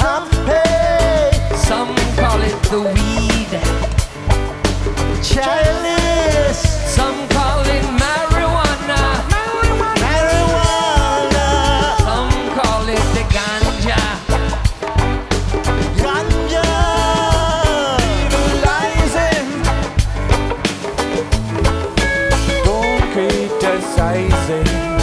top. Hey, Some call it the weed. chalice, Some call it marijuana. marijuana, Some call it the ganja. ganja, legalizing. Don't criticize it.